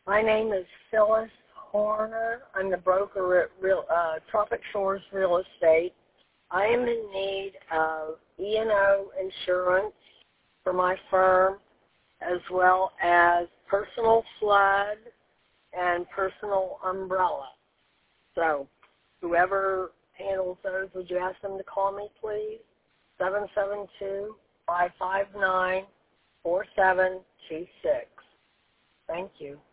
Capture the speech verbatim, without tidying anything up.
My name is Phyllis Horner. I'm the broker at Real, uh, Tropic Shores Real Estate. I am in need of E and O insurance for my firm, as well as personal flood and personal umbrella. So whoever handles those, would you ask them to call me, please? seven seven two, five five nine, four seven two six. Thank you.